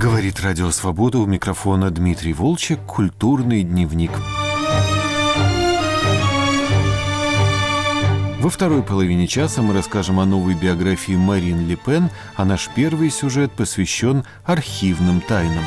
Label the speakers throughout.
Speaker 1: Говорит Радио Свобода, у микрофона Дмитрий Волчек, «Культурный дневник». Во второй половине часа мы расскажем о новой биографии Марин Ле Пен, а наш первый сюжет посвящен архивным тайнам.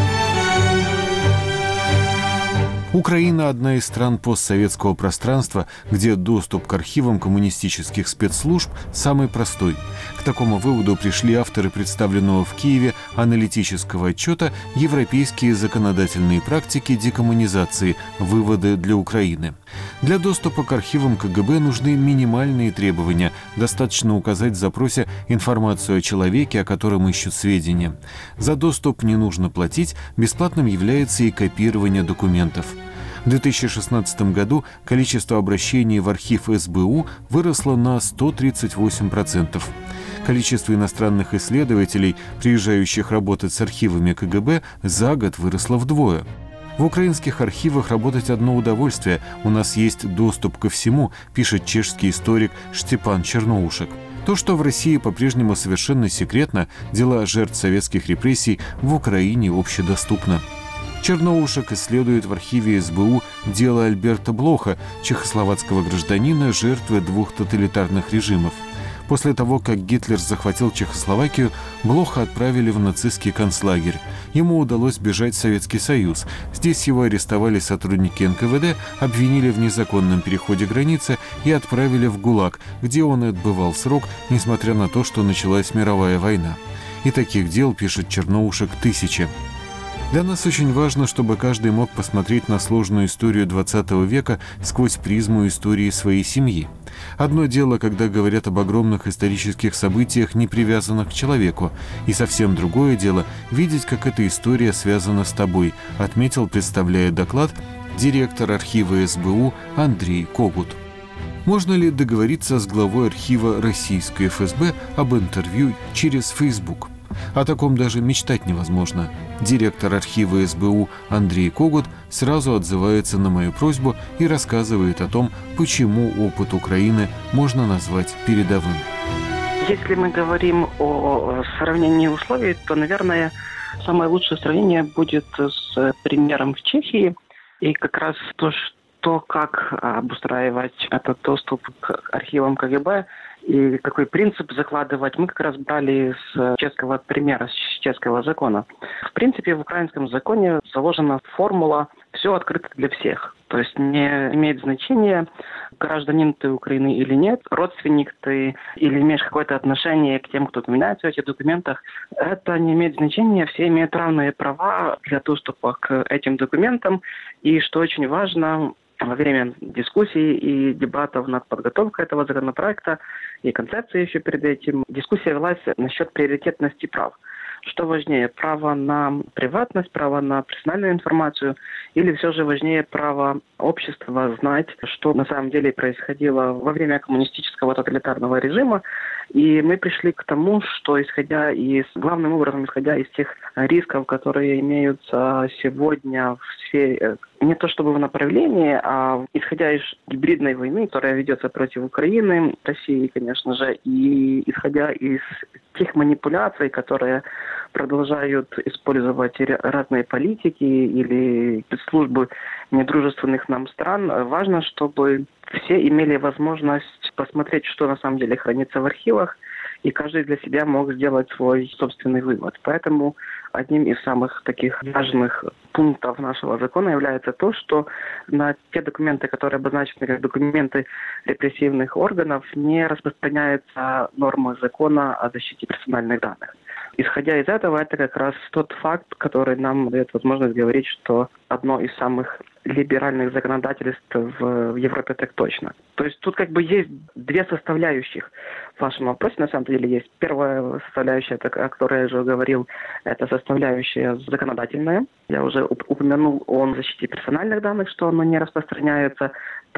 Speaker 1: Украина – одна из стран постсоветского пространства, где доступ к архивам коммунистических спецслужб самый простой. К такому выводу пришли авторы представленного в Киеве аналитического отчета «Европейские законодательные практики декоммунизации. Выводы для Украины». Для доступа к архивам КГБ нужны минимальные требования. Достаточно указать в запросе информацию о человеке, о котором ищут сведения. За доступ не нужно платить, бесплатным является и копирование документов. В 2016 году количество обращений в архив СБУ выросло на 138%. Количество иностранных исследователей, приезжающих работать с архивами КГБ, за год выросло вдвое. В украинских архивах работать одно удовольствие. У нас есть доступ ко всему, пишет чешский историк Штепан Черноушек. То, что в России по-прежнему совершенно секретно, дела жертв советских репрессий в Украине общедоступно. Черноушек исследует в архиве СБУ дело Альберта Блоха, чехословацкого гражданина, жертвы двух тоталитарных режимов. После того, как Гитлер захватил Чехословакию, Блоха отправили в нацистский концлагерь. Ему удалось бежать в Советский Союз. Здесь его арестовали сотрудники НКВД, обвинили в незаконном переходе границы и отправили в ГУЛАГ, где он и отбывал срок, несмотря на то, что началась мировая война. И таких дел, пишет Черноушек, тысячи. Для нас очень важно, чтобы каждый мог посмотреть на сложную историю XX века сквозь призму истории своей семьи. Одно дело, когда говорят об огромных исторических событиях, не привязанных к человеку, и совсем другое дело – видеть, как эта история связана с тобой, отметил, представляя доклад, директор архива СБУ Андрей Когут. Можно ли договориться с главой архива российской ФСБ об интервью через Facebook? О таком даже мечтать невозможно. Директор архива СБУ Андрей Когут сразу отзывается на мою просьбу и рассказывает о том, почему опыт Украины можно назвать передовым.
Speaker 2: Если мы говорим о сравнении условий, то, наверное, самое лучшее сравнение будет с примером в Чехии. И как раз то, как обустраивать этот доступ к архивам КГБ и какой принцип закладывать, мы как раз брали с чешского примера, с чешского закона. В принципе, в украинском законе заложена формула «все открыто для всех». То есть не имеет значения, гражданин ты Украины или нет, родственник ты или имеешь какое-то отношение к тем, кто упоминается в этих документах. Это не имеет значения, все имеют равные права для доступа к этим документам. И что очень важно, во время дискуссий и дебатов над подготовкой этого законопроекта и концепции еще перед этим, дискуссия велась насчет приоритетности прав. Что важнее, право на приватность, право на персональную информацию, или все же важнее право общества знать, что на самом деле происходило во время коммунистического тоталитарного режима. И мы пришли к тому, что главным образом исходя из тех рисков, которые имеются сегодня в сфере, не то чтобы в направлении, а исходя из гибридной войны, которая ведется против Украины, России, конечно же, и исходя из тех манипуляций, которые продолжают использовать разные политики или спецслужбы недружественных нам стран, важно, чтобы все имели возможность посмотреть, что на самом деле хранится в архивах, и каждый для себя мог сделать свой собственный вывод. Поэтому одним из самых таких важных пунктов нашего закона является то, что на те документы, которые обозначены как документы репрессивных органов, не распространяются нормы закона о защите персональных данных. Исходя из этого, это как раз тот факт, который нам дает возможность говорить, что одно из самых либеральных законодательств в Европе так точно. То есть тут есть две составляющих в вашем вопросе. На самом деле есть первая составляющая, о которой я уже говорил, это составляющая законодательная. Я уже упомянул о защите персональных данных, что оно не распространяется.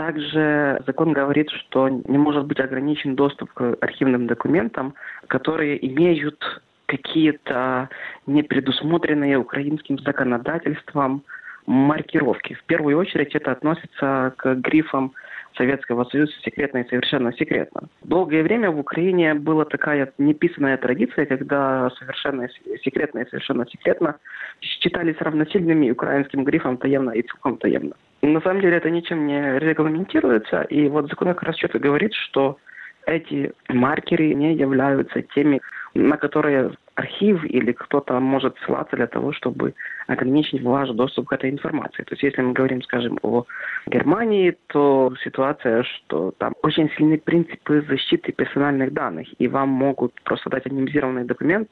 Speaker 2: Также закон говорит, что не может быть ограничен доступ к архивным документам, которые имеют какие-то непредусмотренные украинским законодательством маркировки. В первую очередь это относится к грифам Советского Союза секретно и совершенно секретно. Долгое время в Украине была такая неписанная традиция, когда совершенно секретно и совершенно секретно считались равносильными украинским грифом «таемно» и «целиком таемно». На самом деле это ничем не регламентируется, и вот закон как раз четко говорит, что эти маркеры не являются теми, на которые архив или кто-то может ссылаться для того, чтобы ограничить ваш доступ к этой информации. То есть если мы говорим, скажем, о Германии, то ситуация, что там очень сильные принципы защиты персональных данных, и вам могут просто дать анонимизированный документ,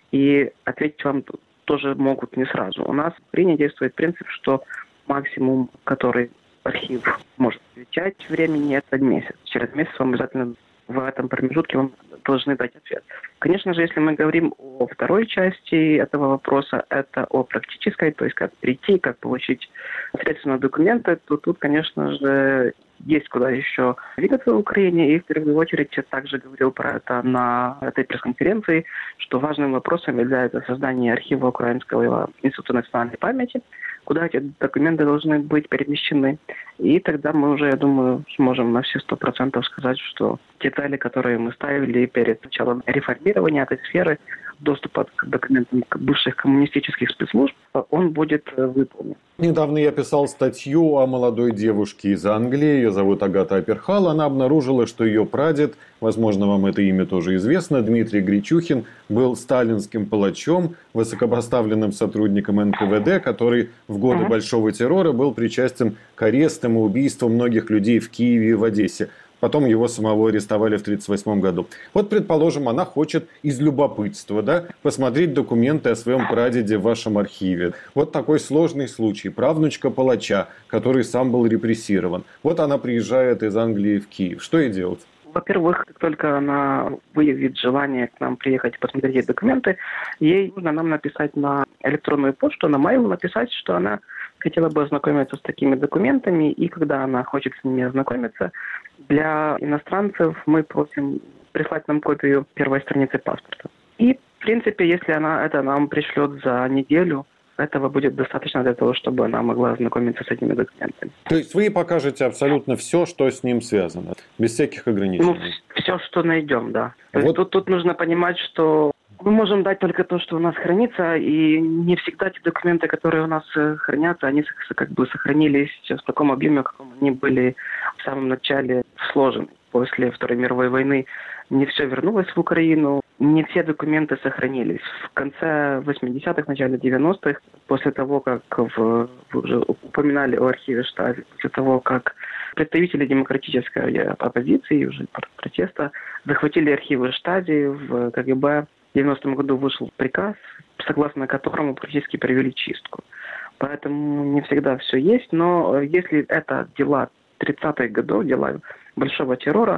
Speaker 2: и ответить вам тоже могут не сразу. У нас в Украине действует принцип, что максимум, который архив может отвечать времени, это месяц. Через месяц вам обязательно в этом промежутке вам должны дать ответ. Конечно же, если мы говорим о второй части этого вопроса, это о практической, то есть как прийти, как получить средства документы, то тут, конечно же, есть куда еще двигаться в Украине. И в первую очередь я также говорил про это на этой пресс-конференции, что важным вопросом является создание архива Украинского института национальной памяти, куда эти документы должны быть перемещены. И тогда мы уже, я думаю, сможем на все 100% сказать, что те цели, которые мы ставили перед началом реформирования этой сферы, доступа к документам бывших коммунистических спецслужб, он будет выполнен.
Speaker 3: Недавно я писал статью о молодой девушке из Англии, ее зовут Агата Аперхал. Она обнаружила, что ее прадед, возможно, вам это имя тоже известно, Дмитрий Гречухин, был сталинским палачом, высокопоставленным сотрудником НКВД, который в годы Большого террора был причастен к арестам и убийствам многих людей в Киеве и в Одессе. Потом его самого арестовали в 1938 году. Вот, предположим, она хочет из любопытства, посмотреть документы о своем прадеде в вашем архиве. Вот такой сложный случай. Правнучка палача, который сам был репрессирован. Вот она приезжает из Англии в Киев. Что ей делать?
Speaker 2: Во-первых, как только она выявит желание к нам приехать и посмотреть эти документы, ей нужно нам написать на электронную почту, на mail написать, что она хотела бы ознакомиться с такими документами, и когда она хочет с ними ознакомиться, для иностранцев мы просим прислать нам копию первой страницы паспорта. И, в принципе, если она это нам пришлет за неделю, этого будет достаточно для того, чтобы она могла ознакомиться с этими документами.
Speaker 3: То есть вы покажете абсолютно все, что с ним связано, без всяких ограничений?
Speaker 2: Все, что найдем, да. Тут нужно понимать, что мы можем дать только то, что у нас хранится, и не всегда те документы, которые у нас хранятся, они как бы сохранились в таком объеме, в каком они были в самом начале сложены. После Второй мировой войны не все вернулось в Украину, не все документы сохранились. В конце 80-х, начале 90-х, после того, как вы уже упоминали о архиве Штази, после того, как представители демократической оппозиции, уже протеста, захватили архивы Штази, в КГБ в 90-м году вышел приказ, согласно которому практически провели чистку. Поэтому не всегда все есть, но если это дела 30-х годов, дела большого террора,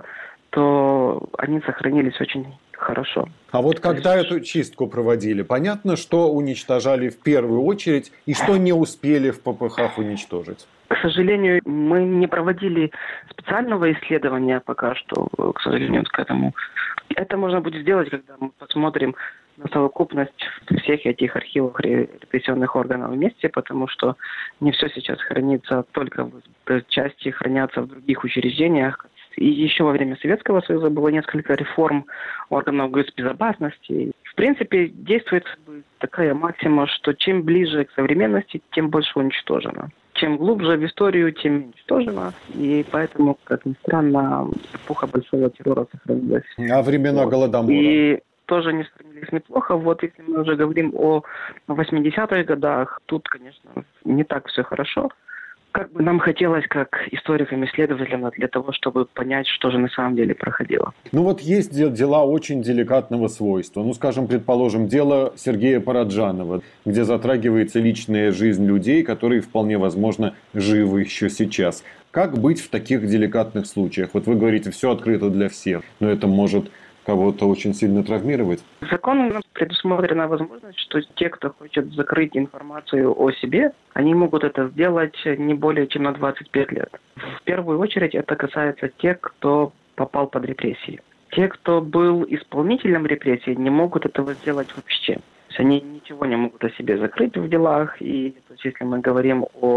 Speaker 2: то они сохранились очень хорошо.
Speaker 3: А вот когда эту чистку проводили, понятно, что уничтожали в первую очередь и что не успели в ППХ уничтожить?
Speaker 2: К сожалению, мы не проводили специального исследования пока что, к сожалению, к этому. Это можно будет сделать, когда мы посмотрим на совокупность всех этих архивов репрессионных органов вместе, потому что не все сейчас хранится только в части, хранятся в других учреждениях. И еще во время Советского Союза было несколько реформ органов госбезопасности. В принципе, действует такая максима, что чем ближе к современности, тем больше уничтожено. Чем глубже в историю, тем уничтожено. И поэтому, как ни странно, эпоха большого террора сохранилась.
Speaker 3: А времена Голодомора?
Speaker 2: И тоже не сохранились неплохо. Вот если мы уже говорим о 80-х годах, тут, конечно, не так все хорошо. Как бы нам хотелось, как историкам-исследователям, для того, чтобы понять, что же на самом деле проходило.
Speaker 3: Ну вот есть дела очень деликатного свойства. Ну, скажем, предположим, дело Сергея Параджанова, где затрагивается личная жизнь людей, которые вполне возможно живы еще сейчас. Как быть в таких деликатных случаях? Вот вы говорите, все открыто для всех, но это может кого-то очень сильно травмировать?
Speaker 2: Законом предусмотрена возможность, что те, кто хочет закрыть информацию о себе, они могут это сделать не более чем на 25 лет. В первую очередь это касается тех, кто попал под репрессии. Те, кто был исполнителем репрессий, не могут этого сделать вообще. То есть они ничего не могут о себе закрыть в делах. И то есть, если мы говорим о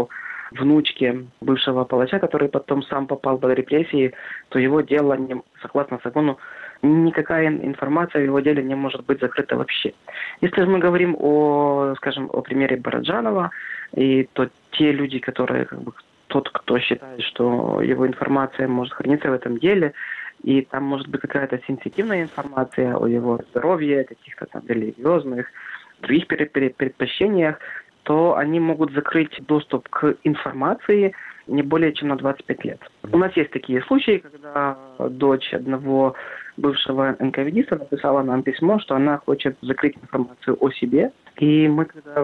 Speaker 2: внучке бывшего палача, который потом сам попал под репрессии, то его дело, согласно закону, никакая информация в его деле не может быть закрыта вообще. Если же мы говорим о примере Бороджанова, то те люди, которые, тот, кто считает, что его информация может храниться в этом деле, и там может быть какая-то сенситивная информация о его здоровье, каких-то там религиозных, других предпочтениях, то они могут закрыть доступ к информации не более чем на 25 лет. У нас есть такие случаи, когда дочь одного бывшего НКВДиста написала нам письмо, что она хочет закрыть информацию о себе. И мы,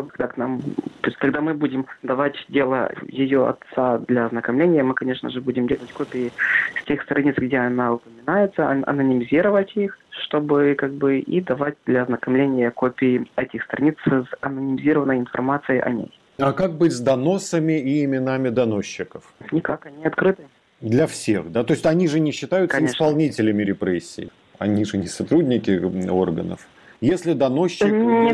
Speaker 2: когда мы будем давать дело ее отца для ознакомления, мы, конечно же, будем делать копии с тех страниц, где она упоминается, анонимизировать их, чтобы и давать для ознакомления копии этих страниц с анонимизированной информацией о ней.
Speaker 3: А как быть с доносами и именами доносчиков?
Speaker 2: Никак, они открыты.
Speaker 3: Для всех, да? То есть они же не считаются исполнителями репрессий. Они же не сотрудники органов. Если доносчик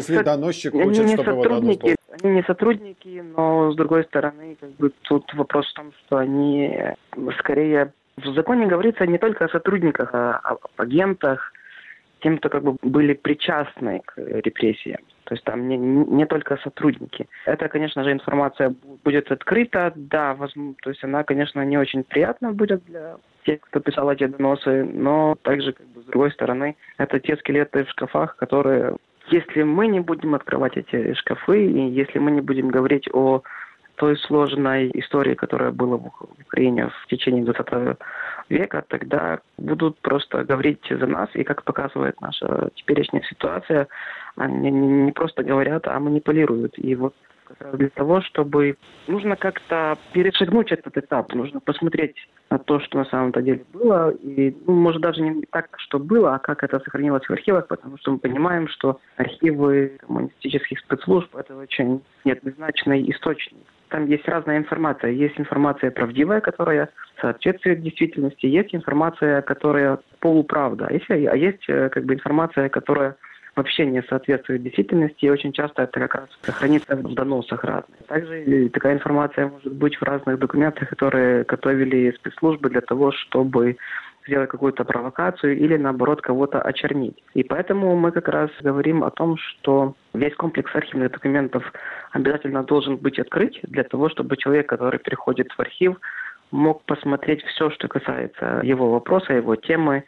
Speaker 3: хочет, чтобы его донос был...
Speaker 2: Они не сотрудники, но с другой стороны, тут вопрос в том, что они скорее... В законе говорится не только о сотрудниках, а об агентах, тем, кто были причастны к репрессиям. То есть там не только сотрудники. Это, конечно же, информация будет открыта, да, то есть она, конечно, не очень приятна будет для тех, кто писал эти доносы, но также, с другой стороны, это те скелеты в шкафах, которые, если мы не будем открывать эти шкафы, и если мы не будем говорить о той сложной истории, которая была в Украине в течение 20 века, тогда будут просто говорить за нас, и как показывает наша теперешняя ситуация, они не просто говорят, а манипулируют. И вот как раз для того, чтобы нужно как-то перешагнуть этот этап, нужно посмотреть на то, что на самом-то деле было, и, может, даже не так, что было, а как это сохранилось в архивах, потому что мы понимаем, что архивы коммунистических спецслужб – это очень неоднозначный источник. Там есть разная информация. Есть информация правдивая, которая соответствует действительности, есть информация, которая полуправда, а есть информация, которая вообще не соответствует действительности, и очень часто это как раз хранится в доносах разных. Также такая информация может быть в разных документах, которые готовили спецслужбы для того, чтобы сделать какую-то провокацию или, наоборот, кого-то очернить. И поэтому мы как раз говорим о том, что весь комплекс архивных документов обязательно должен быть открыт для того, чтобы человек, который приходит в архив, мог посмотреть все, что касается его вопроса, его темы,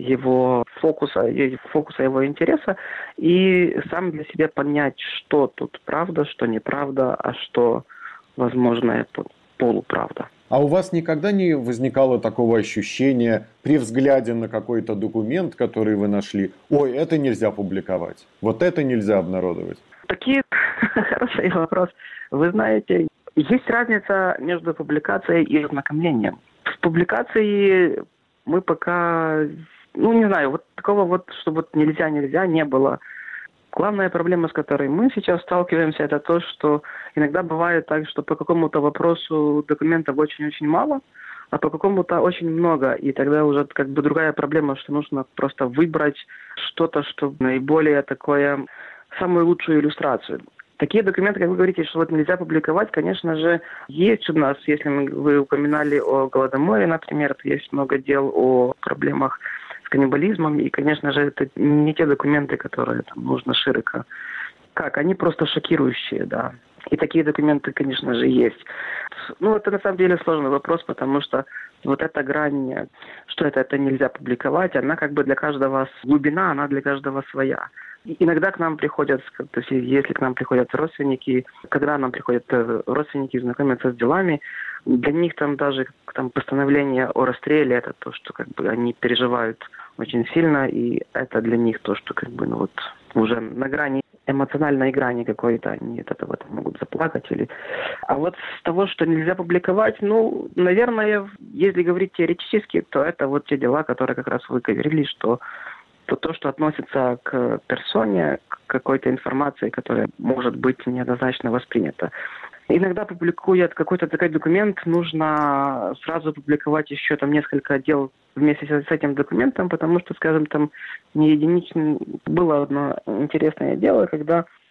Speaker 2: его фокуса его интереса, и сам для себя понять, что тут правда, что неправда, а что, возможно, это полуправда.
Speaker 3: А у вас никогда не возникало такого ощущения при взгляде на какой-то документ, который вы нашли, ой, это нельзя публиковать, вот это нельзя обнародовать?
Speaker 2: Такие хороший вопрос. Вы знаете, есть разница между публикацией и ознакомлением. В публикации мы пока, не знаю, вот такого что нельзя, не было. Главная проблема, с которой мы сейчас сталкиваемся, это то, что иногда бывает так, что по какому-то вопросу документов очень-очень мало, а по какому-то очень много. И тогда уже другая проблема, что нужно просто выбрать что-то, что наиболее такое, самую лучшую иллюстрацию. Такие документы, как вы говорите, что нельзя публиковать, конечно же, есть у нас. Если вы упоминали о Голодоморе, например, то есть много дел о проблемах каннибализмом, и, конечно же, это не те документы, которые нужно широко. Они просто шокирующие, да. И такие документы, конечно же, есть. Это на самом деле сложный вопрос, потому что эта грань, что это нельзя публиковать, она для каждого глубина, она для каждого своя. И иногда к нам приходят, то есть если к нам приходят родственники, когда нам приходят родственники знакомятся с делами, для них даже постановление о расстреле, это то, что они переживают очень сильно, и это для них то, что уже на грани, эмоциональной грани какой-то, они от этого могут заплакать. А с того, что нельзя публиковать, наверное, если говорить теоретически, то это те дела, которые как раз вы говорили, что то, что относится к персоне, к какой-то информации, которая может быть неоднозначно воспринята. Иногда, публикуя какой-то такой документ, нужно сразу публиковать еще несколько дел вместе с этим документом, потому что, не единично, было одно интересное дело, когда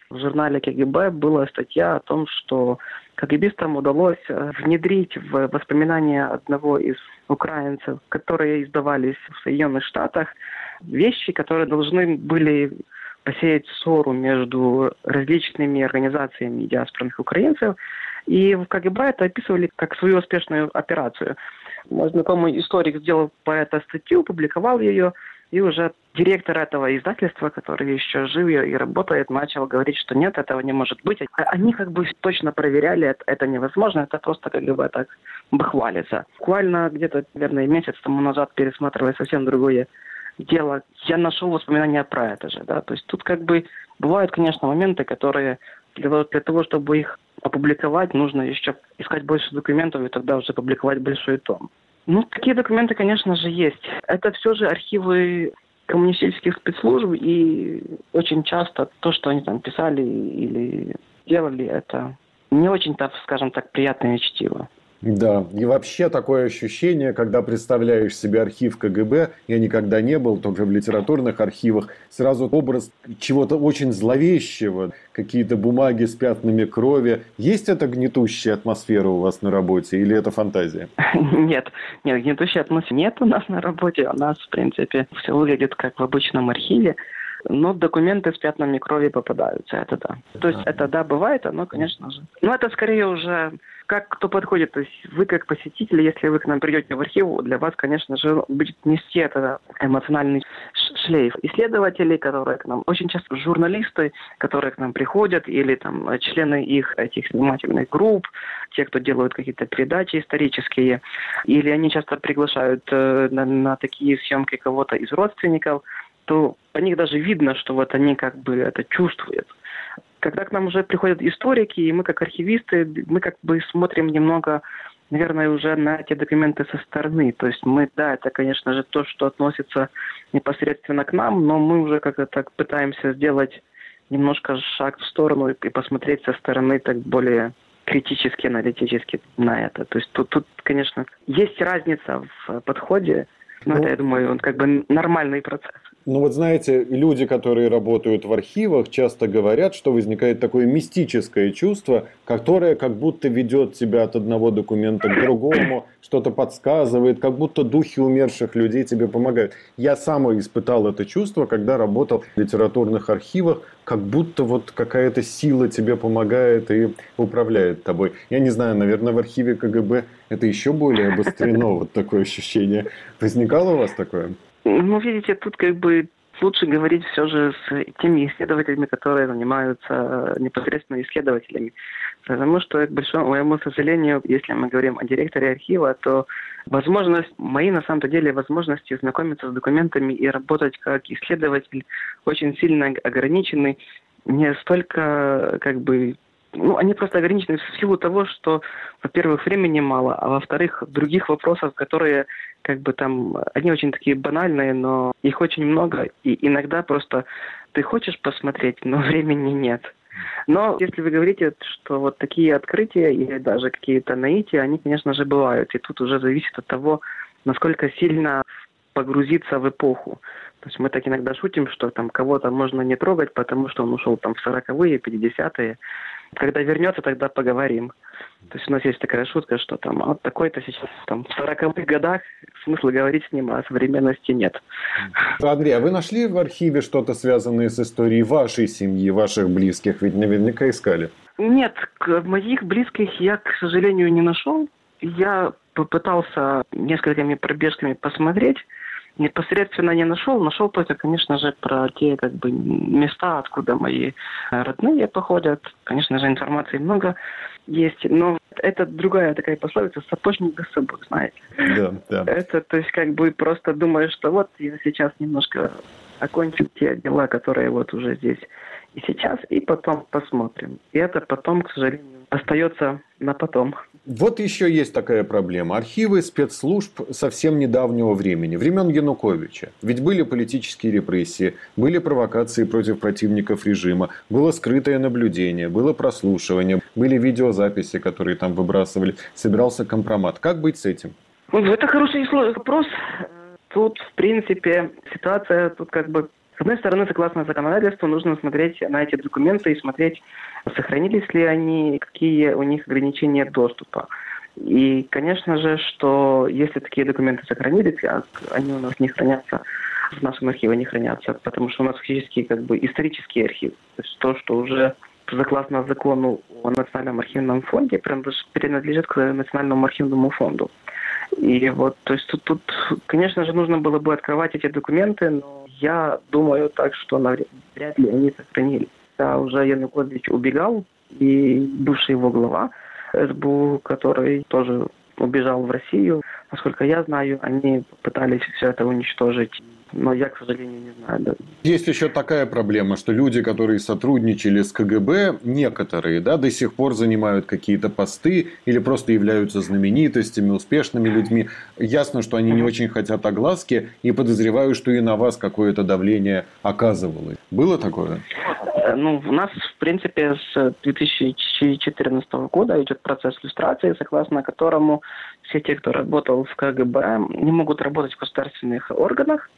Speaker 2: в журнале КГБ была статья о том, что КГБистам удалось внедрить в воспоминания одного из украинцев, которые издавались в Соединенных Штатах, вещи, которые должны были посеять ссору между различными организациями диаспорных украинцев. И в КГБ это описывали как свою успешную операцию. Мой знакомый историк сделал по этой статью, публиковал ее, и уже директор этого издательства, который еще жив и работает, начал говорить, что нет, этого не может быть. Они как бы точно проверяли, это невозможно, это просто КГБ так бахвалится. Буквально где-то, наверное, месяц тому назад, пересматривая совсем другое дело, я нашел воспоминания про это же. Да? То есть тут как бы бывают, конечно, моменты, которые для того, чтобы их опубликовать, нужно еще искать больше документов и тогда уже публиковать большой том. Ну, такие документы, конечно же, есть. Это все же архивы коммунистических спецслужб, и очень часто то, что они там писали или делали, это не очень-то, скажем так, приятное чтиво.
Speaker 3: Да, и вообще такое ощущение, когда представляешь себе архив КГБ, я никогда не был, только в литературных архивах, сразу образ чего-то очень зловещего, какие-то бумаги с пятнами крови. Есть эта гнетущая атмосфера у вас на работе или это фантазия?
Speaker 2: Нет, гнетущей атмосферы нет у нас на работе. У нас, в принципе, все выглядит как в обычном архиве. Но документы с пятнами крови попадаются, это да. То есть это да, бывает, оно, конечно же. Но это скорее уже как кто подходит. То есть вы как посетитель, если вы к нам придете в архив, для вас, конечно же, будет нести это эмоциональный шлейф. Исследователи, которые к нам, очень часто журналисты, которые к нам приходят, или там члены этих снимательных групп, те, кто делают какие-то передачи исторические, или они часто приглашают на такие съемки кого-то из родственников, то по них даже видно, что вот они как бы это чувствуют. Когда к нам уже приходят историки, и мы как архивисты, мы как бы смотрим немного, наверное, уже на эти документы со стороны. То есть мы, да, это, конечно же, то, что относится непосредственно к нам, но мы уже как-то так пытаемся сделать немножко шаг в сторону и посмотреть со стороны так более критически, аналитически на это. То есть тут, конечно, есть разница в подходе, но это, я думаю, он как бы нормальный процесс.
Speaker 3: Ну вот знаете, люди, которые работают в архивах, часто говорят, что возникает такое мистическое чувство, которое как будто ведет тебя от одного документа к другому, что-то подсказывает, как будто духи умерших людей тебе помогают. Я сам испытал это чувство, когда работал в литературных архивах, как будто вот какая-то сила тебе помогает и управляет тобой. Я не знаю, наверное, в архиве КГБ это еще более обострено, вот такое ощущение. Возникало у вас такое?
Speaker 2: Ну, видите, тут как бы лучше говорить все же с теми исследователями, которые занимаются непосредственно исследователями. Потому что, к большому моему сожалению, если мы говорим о директоре архива, то мои на самом деле возможности знакомиться с документами и работать как исследователь очень сильно ограничены. Не столько как бы... Ну, они просто ограничены в силу того, что, во-первых, времени мало, а во-вторых, других вопросов, которые, как бы там, они очень такие банальные, но их очень много, и иногда просто ты хочешь посмотреть, но времени нет. Но если вы говорите, что вот такие открытия или даже какие-то наития, они, конечно же, бывают, и тут уже зависит от того, насколько сильно погрузиться в эпоху. То есть мы так иногда шутим, что там кого-то можно не трогать, потому что он ушел там в 40-е, 50-е. Когда вернется, тогда поговорим. То есть у нас есть такая шутка, что там вот такой-то сейчас там в 40-х годах смысла говорить с ним, а современности нет.
Speaker 3: Андрей, а вы нашли в архиве что-то связанное с историей вашей семьи, ваших близких? Ведь наверняка искали.
Speaker 2: Нет, моих близких я, к сожалению, не нашел. Я попытался несколькими пробежками посмотреть. Непосредственно не нашел. Нашел только, конечно же, про те как бы места, откуда мои родные походят. Конечно же, информации много есть. Но это другая такая пословица: сапожник без сапог, знаете.
Speaker 3: Да.
Speaker 2: Это, то есть, как бы просто думаешь, что вот я сейчас немножко окончу те дела, которые вот уже здесь и сейчас, и потом посмотрим. И это потом, к сожалению, остается на потом.
Speaker 3: Вот еще есть такая проблема. Архивы спецслужб совсем недавнего времени, времен Януковича. Ведь были политические репрессии, были провокации против противников режима, было скрытое наблюдение, было прослушивание, были видеозаписи, которые там выбрасывали, собирался компромат. Как быть с этим?
Speaker 2: Это хороший вопрос. Тут, в принципе, ситуация тут как бы С одной стороны, согласно законодательству, нужно смотреть на эти документы и смотреть, сохранились ли они, какие у них ограничения доступа. И, конечно же, что если такие документы сохранились, они у нас не хранятся, в нашем архиве не хранятся, потому что у нас фактически исторический архив. То есть то, что уже согласно закону о Национальном архивном фонде принадлежит к Национальному архивному фонду. И вот, то есть тут, конечно же, нужно было бы открывать эти документы, но я думаю так, что вряд ли они сохранились. Да, уже Янукович убегал, и бывший его глава СБУ, который тоже убежал в Россию, насколько я знаю, они пытались все это уничтожить. Но я, к сожалению, не знаю. Да.
Speaker 3: Есть еще такая проблема, что люди, которые сотрудничали с КГБ, некоторые, да, до сих пор занимают какие-то посты или просто являются знаменитостями, успешными людьми. Ясно, что они не очень хотят огласки, и подозреваю, что и на вас какое-то давление оказывалось. Было такое?
Speaker 2: Ну, у нас, в принципе, с 2014 года идет процесс люстрации, согласно которому все те, кто работал в КГБ, не могут работать в государственных органах.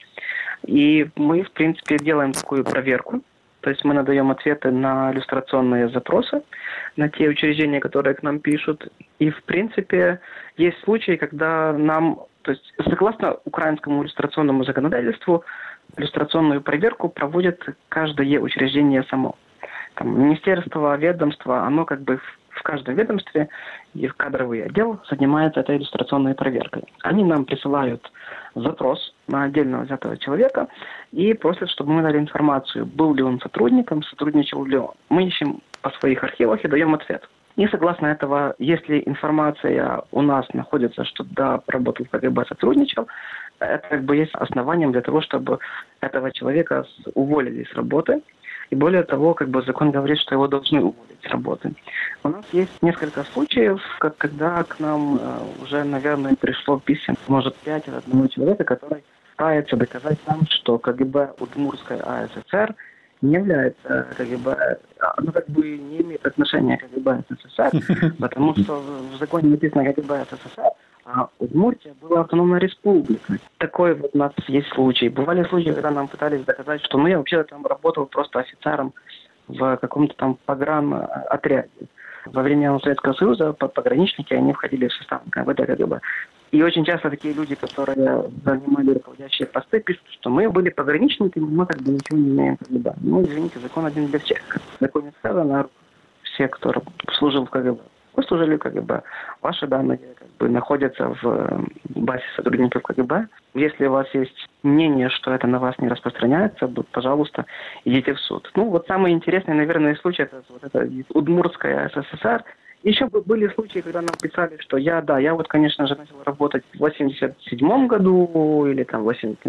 Speaker 2: И мы, в принципе, делаем такую проверку. То есть мы надаем ответы на иллюстрационные запросы, на те учреждения, которые к нам пишут. И, в принципе, есть случаи, когда нам, то есть согласно украинскому иллюстрационному законодательству, иллюстрационную проверку проводит каждое учреждение само. Там, министерство, ведомство, оно как бы в каждом ведомстве и в кадровый отдел занимается этой иллюстрационной проверкой. Они нам присылают запрос на отдельно взятого человека и просят, чтобы мы дали информацию, был ли он сотрудником, сотрудничал ли он. Мы ищем по своих архивах и даем ответ. И согласно этого, если информация у нас находится, что да, работал в КГБ, сотрудничал, это как бы есть основанием для того, чтобы этого человека уволили с работы. И более того, как бы закон говорит, что его должны уволить с работы. У нас есть несколько случаев, когда к нам уже, наверное, пришло писем, может, 5 от одного человека, который пытается доказать нам, что КГБ Удмуртской АССР не является КГБ, ну, как бы не имеет отношения к КГБ СССР, потому что в законе написано КГБ СССР, а Удмуртия была автономной республикой. Такой вот у нас есть случай. Бывали случаи, когда нам пытались доказать, что я вообще там работал просто офицером в каком-то там погранотряде. Во время Советского Союза пограничники, они входили в состав КГБ, КГБ. И очень часто такие люди, которые занимали руководящие посты, пишут, что мы были пограничниками, мы как бы ничего не имеем в КГБ. Ну, извините, закон один для всех. В законе сказано, все, кто служил в КГБ, вы служили в КГБ. Ваши данные как бы находятся в базе сотрудников КГБ. Если у вас есть мнение, что это на вас не распространяется, пожалуйста, идите в суд. Ну, вот самый интересный, наверное, случай, это вот это Удмуртская СССР. Еще были случаи, когда нам писали, что я вот, конечно же, начал работать в 87 году или там в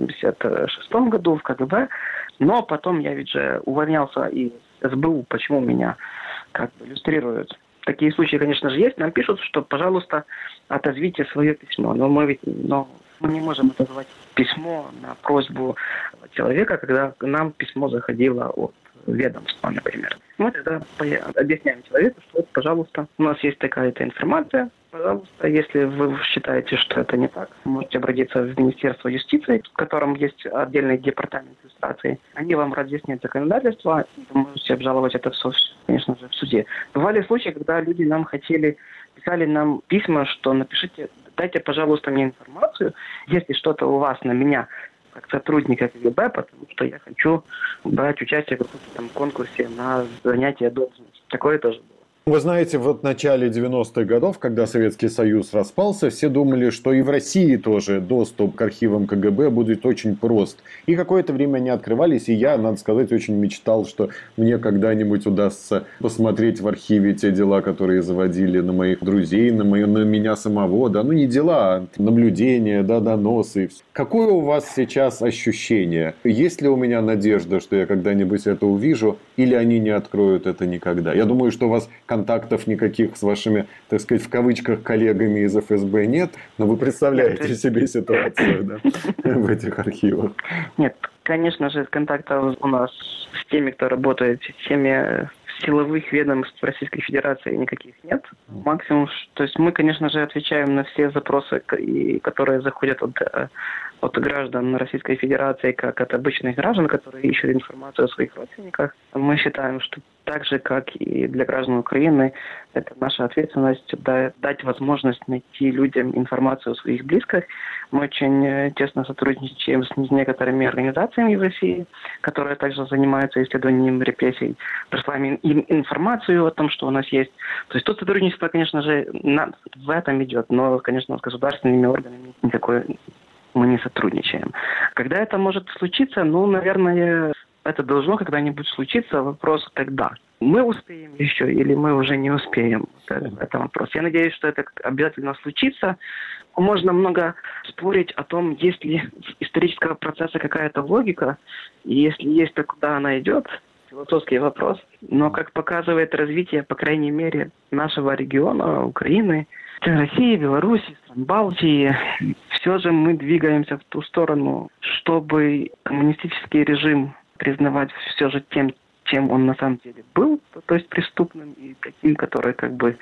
Speaker 2: 86 году в КГБ, но потом я ведь же увольнялся из СБУ, почему меня как бы иллюстрируют. Такие случаи, конечно же, есть. Нам пишут, что, пожалуйста, отозвите свое письмо. Но мы не можем отозвать письмо на просьбу человека, когда к нам письмо заходило от ведомства, например. Мы тогда объясняем человеку, что вот, пожалуйста, у нас есть такая-то информация. Пожалуйста, если вы считаете, что это не так, можете обратиться в Министерство юстиции, в котором есть отдельный департамент иллюстрации. Они вам разъяснят законодательство, и вы можете обжаловать это, конечно же, в суде. Бывали случаи, когда люди писали нам письма, что напишите, дайте, пожалуйста, мне информацию, если что-то у вас на меня, как сотрудника КГБ, потому что я хочу брать участие в каком-то там конкурсе на занятие должности. Такое тоже было.
Speaker 3: Вы знаете, вот в начале 90-х годов, когда Советский Союз распался, все думали, что и в России тоже доступ к архивам КГБ будет очень прост. И какое-то время они открывались, и я, надо сказать, очень мечтал, что мне когда-нибудь удастся посмотреть в архиве те дела, которые заводили на моих друзей, на меня самого. Да, ну не дела, а наблюдения, да, доносы. Какое у вас сейчас ощущение? Есть ли у меня надежда, что я когда-нибудь это увижу, или они не откроют это никогда? Я думаю, что у вас контактов никаких с вашими, так сказать, в кавычках, коллегами из ФСБ нет, но вы представляете себе ситуацию, да, в этих архивах.
Speaker 2: Нет, конечно же, контактов у нас с теми, кто работает в силовых ведомств Российской Федерации никаких нет. Максимум, то есть мы, конечно же, отвечаем на все запросы, которые заходят от граждан Российской Федерации, как от обычных граждан, которые ищут информацию о своих родственниках. Мы считаем, что так же, как и для граждан Украины, это наша ответственность дать возможность найти людям информацию о своих близких. Мы очень тесно сотрудничаем с некоторыми организациями в России, которые также занимаются исследованием репрессий. Присылаем им информацию о том, что у нас есть. То есть тут сотрудничество, конечно же, в этом идет, но, конечно, с государственными органами никакой мы не сотрудничаем. Когда это может случиться? Наверное, это должно когда-нибудь случиться. Вопрос когда? Мы успеем еще или мы уже не успеем? Это вопрос. Я надеюсь, что это обязательно случится. Можно много спорить о том, есть ли в исторического процесса какая-то логика, и если есть, то куда она идет. Философский вопрос. Но, как показывает развитие, по крайней мере, нашего региона, Украины, России, Беларуси, стран Балтии, все же мы двигаемся в ту сторону, чтобы коммунистический режим признавать все же тем, чем он на самом деле был, то есть преступным, и таким, который,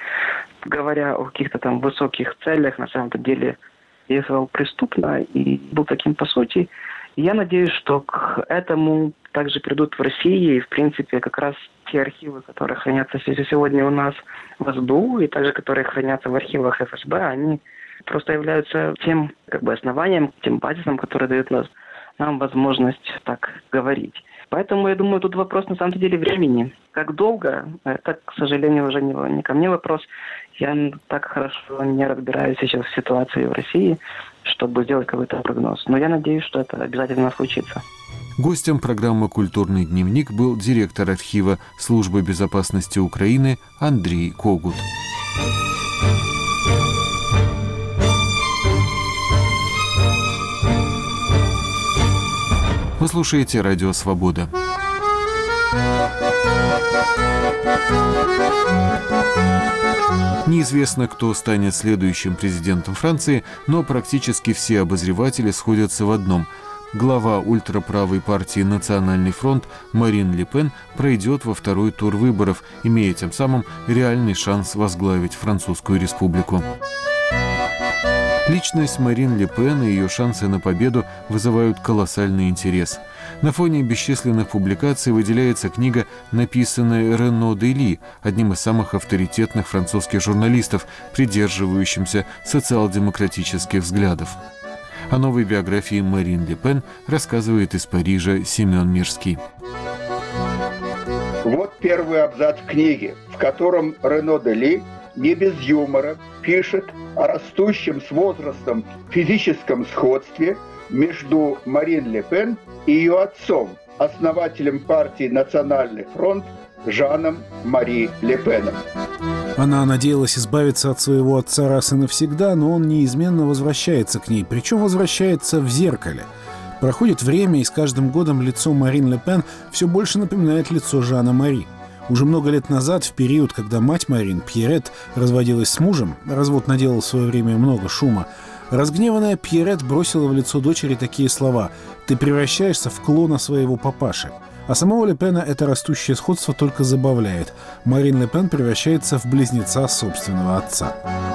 Speaker 2: говоря о каких-то там высоких целях, на самом деле действовал преступно и был таким по сути. И я надеюсь, что к этому также придут в России, и, в принципе, как раз те архивы, которые хранятся сегодня у нас в СБУ, и также которые хранятся в архивах ФСБ, они просто являются тем основанием, тем базисом, который дает нам возможность так говорить. Поэтому, я думаю, тут вопрос на самом деле времени. Как долго, это, к сожалению, уже не ко мне вопрос. Я так хорошо не разбираюсь сейчас в ситуации в России, чтобы сделать какой-то прогноз. Но я надеюсь, что это обязательно случится.
Speaker 1: Гостем программы «Культурный дневник» был директор архива Службы безопасности Украины Андрей Когут. Вы слушаете «Радио Свобода». Неизвестно, кто станет следующим президентом Франции, но практически все обозреватели сходятся в одном – глава ультраправой партии «Национальный фронт» Марин Ле Пен пройдет во второй тур выборов, имея тем самым реальный шанс возглавить Французскую республику. Личность Марин Ле Пен и ее шансы на победу вызывают колоссальный интерес. На фоне бесчисленных публикаций выделяется книга, написанная Рено Дели, одним из самых авторитетных французских журналистов, придерживающимся социал-демократических взглядов. О новой биографии Марин Ле Пен рассказывает из Парижа Семен Мирский.
Speaker 4: Вот первый абзац книги, в котором Рено Дели не без юмора пишет о растущем с возрастом физическом сходстве между Марин Ле Пен и ее отцом, основателем партии «Национальный фронт» Жаном Мари Ле Пеном.
Speaker 5: Она надеялась избавиться от своего отца раз и навсегда, но он неизменно возвращается к ней, причем возвращается в зеркале. Проходит время, и с каждым годом лицо Марин Ле Пен все больше напоминает лицо Жана Мари. Уже много лет назад, в период, когда мать Марин, Пьерет, разводилась с мужем, развод наделал в свое время много шума, разгневанная Пьерет бросила в лицо дочери такие слова: «Ты превращаешься в клона своего папаши». А самого Ле Пена это растущее сходство только забавляет. Марин Ле Пен превращается в близнеца собственного отца.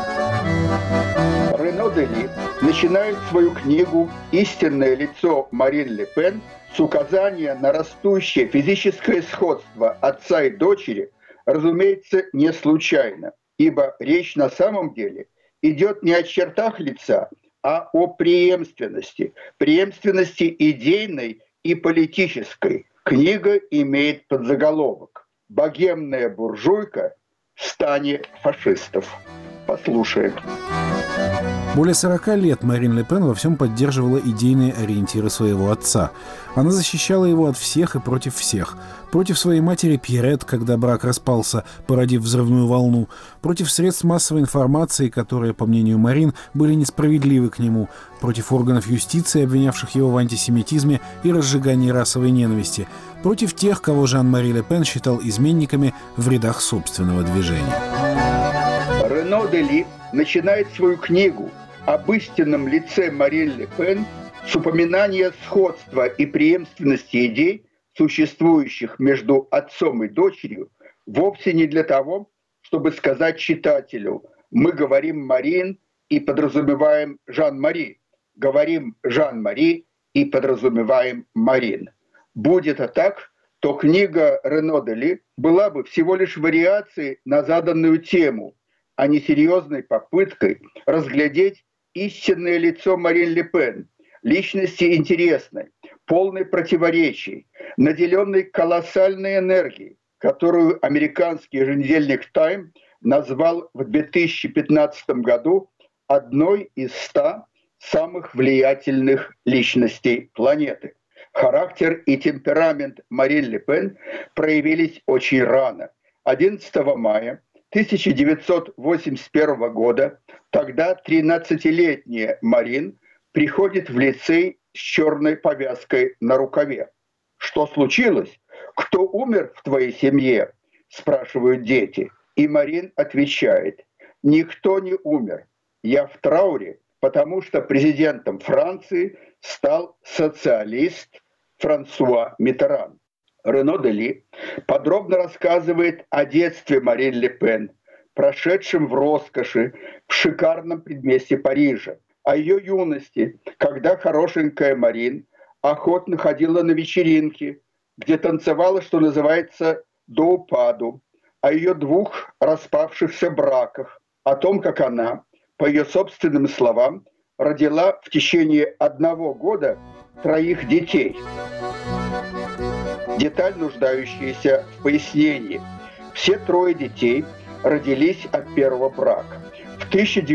Speaker 4: Рено Дели начинает свою книгу «Истинное лицо Марин Ле Пен» с указания на растущее физическое сходство отца и дочери, разумеется, не случайно, ибо речь на самом деле идет не о чертах лица, а о преемственности идейной и политической. Книга имеет подзаголовок «Богемная буржуйка в стане фашистов». Послушаем.
Speaker 5: Более 40 лет Марин Ле Пен во всем поддерживала идейные ориентиры своего отца. Она защищала его от всех и против всех. Против своей матери Пьерет, когда брак распался, породив взрывную волну. Против средств массовой информации, которые, по мнению Марин, были несправедливы к нему. Против органов юстиции, обвинявших его в антисемитизме и разжигании расовой ненависти. Против тех, кого Жан-Мари Ле Пен считал изменниками в рядах собственного движения.
Speaker 4: Рено Дели начинает свою книгу об истинном лице Марин Ле Пен с упоминания сходства и преемственности идей, существующих между отцом и дочерью, вовсе не для того, чтобы сказать читателю: мы говорим Марин и подразумеваем Жан-Мари, говорим Жан-Мари и подразумеваем Марин. Будет это так, то книга Рено де Ли была бы всего лишь вариацией на заданную тему, а не серьезной попыткой разглядеть истинное лицо Марин Ле Пен, личности интересной, полной противоречий, наделенной колоссальной энергией, которую американский еженедельник «Тайм» назвал в 2015 году одной из 100 самых влиятельных личностей планеты. Характер и темперамент Марин Ле Пен проявились очень рано. 11 мая 1981 года тогда 13-летняя Марин приходит в лицей с черной повязкой на рукаве. «Что случилось? Кто умер в твоей семье?» – спрашивают дети. И Марин отвечает: «Никто не умер. Я в трауре, потому что президентом Франции стал социалист Франсуа Миттеран». Рено де Ли подробно рассказывает о детстве Марин Ле Пен, прошедшем в роскоши в шикарном предместье Парижа, о ее юности, когда хорошенькая Марин охотно ходила на вечеринки, где танцевала, что называется, до упаду, о ее 2 распавшихся браках, о том, как она, по ее собственным словам, родила в течение 1 года 3 детей. Деталь, нуждающаяся в пояснении. Все 3 детей родились от первого брака. В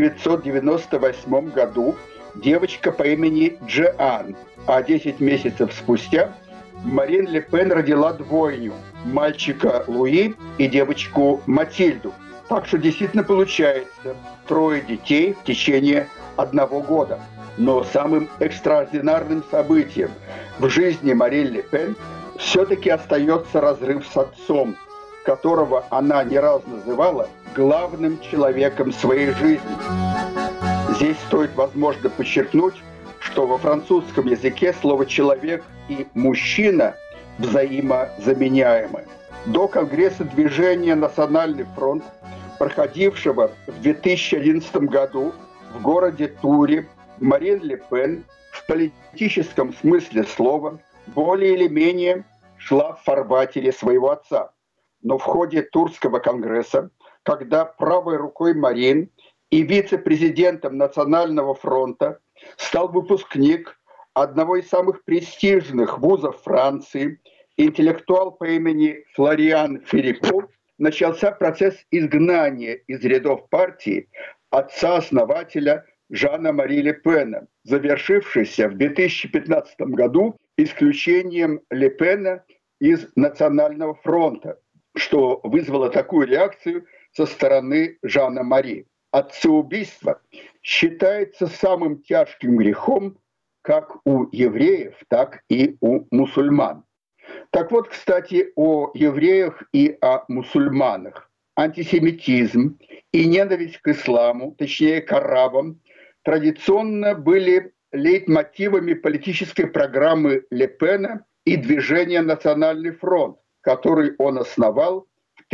Speaker 4: 1998 году девочка по имени Джеан, а 10 месяцев спустя Марин Ле Пен родила двойню – мальчика Луи и девочку Матильду. Так что действительно получается 3 детей в течение 1 года. Но самым экстраординарным событием в жизни Марин Ле Пен все-таки остается разрыв с отцом, которого она не раз называла главным человеком своей жизни. Здесь стоит, возможно, подчеркнуть, что во французском языке слово «человек» и «мужчина» взаимозаменяемы. До Конгресса движения «Национальный фронт», проходившего в 2011 году в городе Туре, Марин Ле Пен в политическом смысле слова более или менее шла в фарватере своего отца. Но в ходе Турского конгресса, когда правой рукой Марин и вице-президентом Национального фронта стал выпускник одного из самых престижных вузов Франции, интеллектуал по имени Флориан Филиппо, начался процесс изгнания из рядов партии отца-основателя Жана-Мари Ле Пена, завершившийся в 2015 году исключением Ле Пена из Национального фронта, что вызвало такую реакцию со стороны Жана-Мари. Отцеубийство считается самым тяжким грехом как у евреев, так и у мусульман. Так вот, кстати, о евреях и о мусульманах. Антисемитизм и ненависть к исламу, точнее к арабам, традиционно были лейтмотивами политической программы Ле Пена и движения «Национальный фронт», который он основал в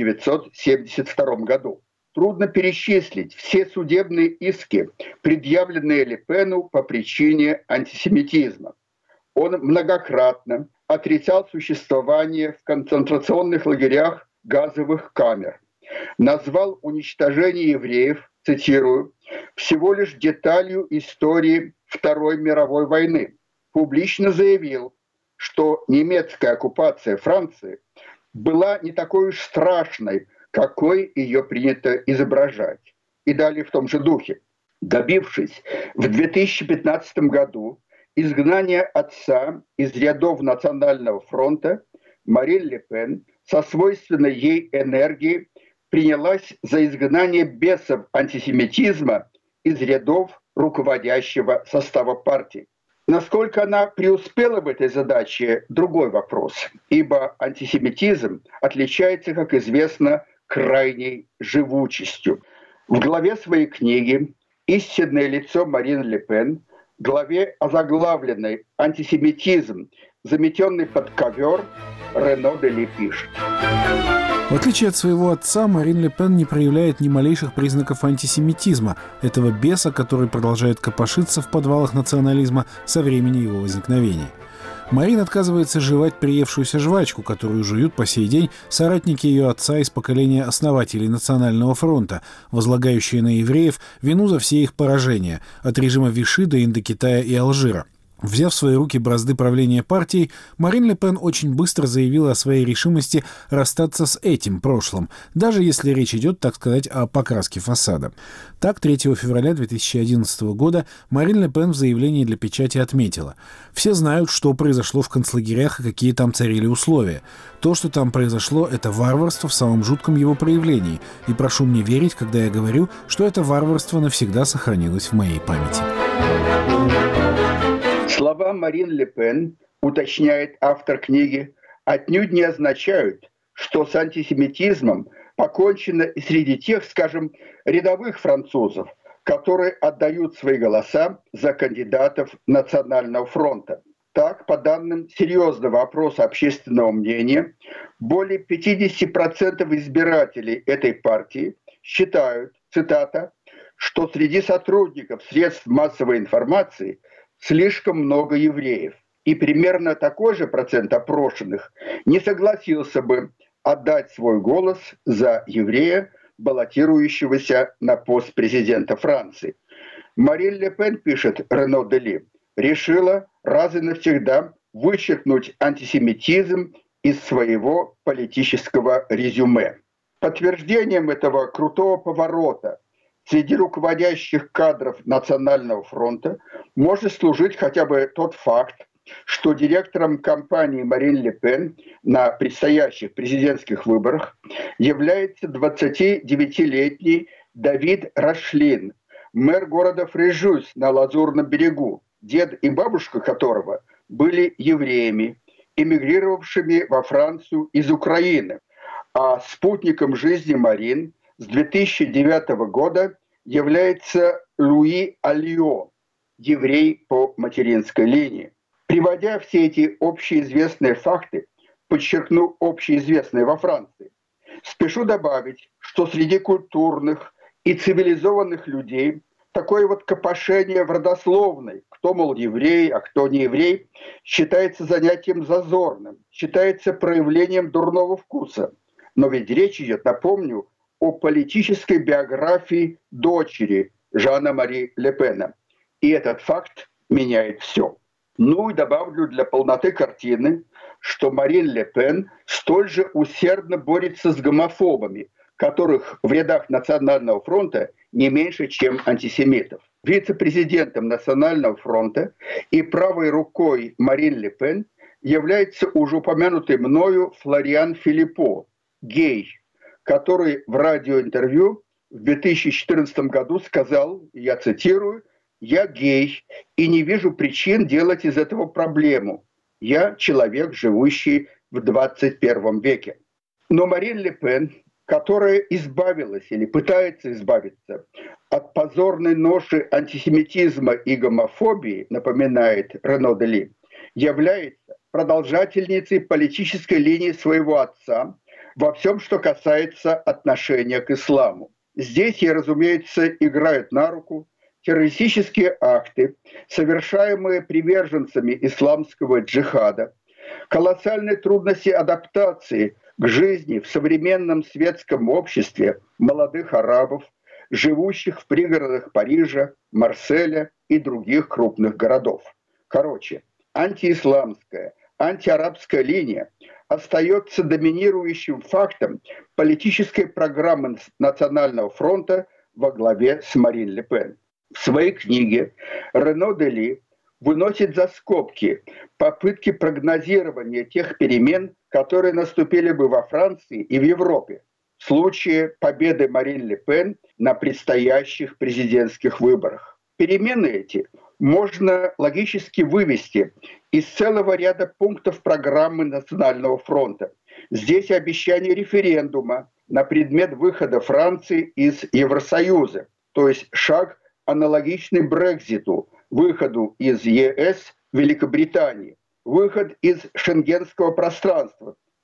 Speaker 4: 1972 году. Трудно перечислить все судебные иски, предъявленные Ле Пену по причине антисемитизма. Он многократно отрицал существование в концентрационных лагерях газовых камер, назвал уничтожение евреев, цитирую, всего лишь деталью истории Второй мировой войны. Публично заявил, что немецкая оккупация Франции была не такой уж страшной, какой ее принято изображать. И далее в том же духе. Добившись в 2015 году изгнания отца из рядов Национального фронта, Марин Ле Пен со свойственной ей энергией принялась за изгнание бесов антисемитизма из рядов руководящего состава партии. Насколько она преуспела в этой задаче – другой вопрос, ибо антисемитизм отличается, как известно, крайней живучестью. В главе своей книги «Истинное лицо Марин Ле Пен», главе, озаглавленной «Антисемитизм, заметенный под ковер», Рено де Ли пишет:
Speaker 5: В отличие от своего отца, Марин Ле Пен не проявляет ни малейших признаков антисемитизма, этого беса, который продолжает копошиться в подвалах национализма со времени его возникновения. Марин отказывается жевать приевшуюся жвачку, которую жуют по сей день соратники ее отца из поколения основателей Национального фронта, возлагающие на евреев вину за все их поражения, от режима Виши до Индокитая и Алжира. Взяв в свои руки бразды правления партией, Марин Ле Пен очень быстро заявила о своей решимости расстаться с этим прошлым, даже если речь идет, так сказать, о покраске фасада. Так, 3 февраля 2011 года Марин Ле Пен в заявлении для печати отметила: «Все знают, что произошло в концлагерях и какие там царили условия. То, что там произошло, это варварство в самом жутком его проявлении, и прошу мне верить, когда я говорю, что это варварство навсегда сохранилось в моей памяти».
Speaker 4: Слова Марин Ле Пен, уточняет автор книги, отнюдь не означают, что с антисемитизмом покончено и среди тех, скажем, рядовых французов, которые отдают свои голоса за кандидатов Национального фронта. Так, по данным серьезного опроса общественного мнения, более 50% избирателей этой партии считают, цитата, что среди сотрудников средств массовой информации слишком много евреев. И примерно такой же процент опрошенных не согласился бы отдать свой голос за еврея, баллотирующегося на пост президента Франции. Марин Ле Пен, пишет Рено Дели, решила раз и навсегда вычеркнуть антисемитизм из своего политического резюме. Подтверждением этого крутого поворота среди руководящих кадров Национального фронта может служить хотя бы тот факт, что директором кампании Марин Ле Пен на предстоящих президентских выборах является 29-летний Давид Рашлин, мэр города Фрежюс на Лазурном берегу, дед и бабушка которого были евреями, эмигрировавшими во Францию из Украины. А спутником жизни Марин с 2009 года является Луи Альо, еврей по материнской линии. Приводя все эти общеизвестные факты, подчеркну, общеизвестные во Франции, спешу добавить, что среди культурных и цивилизованных людей такое вот копошение в родословной, кто, мол, еврей, а кто не еврей, считается занятием зазорным, считается проявлением дурного вкуса. Но ведь речь идет, напомню, о политической биографии дочери Жана-Мари Ле Пена. И этот факт меняет все. Ну и добавлю для полноты картины, что Марин Ле Пен столь же усердно борется с гомофобами, которых в рядах Национального фронта не меньше, чем антисемитов. Вице-президентом Национального фронта и правой рукой Марин Ле Пен является уже упомянутый мною Флориан Филиппо, гей, который в радиоинтервью в 2014 году сказал, я цитирую, «Я гей и не вижу причин делать из этого проблему. Я человек, живущий в 21 веке». Но Марин Ле Пен, которая избавилась или пытается избавиться от позорной ноши антисемитизма и гомофобии, напоминает Рено Дели, является продолжательницей политической линии своего отца во всем, что касается отношения к исламу. Здесь ей, разумеется, играют на руку террористические акты, совершаемые приверженцами исламского джихада, колоссальные трудности адаптации к жизни в современном светском обществе молодых арабов, живущих в пригородах Парижа, Марселя и других крупных городов. Короче, антиисламская, антиарабская линия остается доминирующим фактом политической программы Национального фронта во главе с Марин Ле Пен. В своей книге Рено Дели выносит за скобки попытки прогнозирования тех перемен, которые наступили бы во Франции и в Европе в случае победы Марин Ле Пен на предстоящих президентских выборах. Перемены эти можно логически вывести из целого ряда пунктов программы Национального фронта. Здесь обещание референдума на предмет выхода Франции из Евросоюза, то есть шаг, аналогичный Брекситу, выходу из ЕС Великобритании, выход из шенгенского пространства,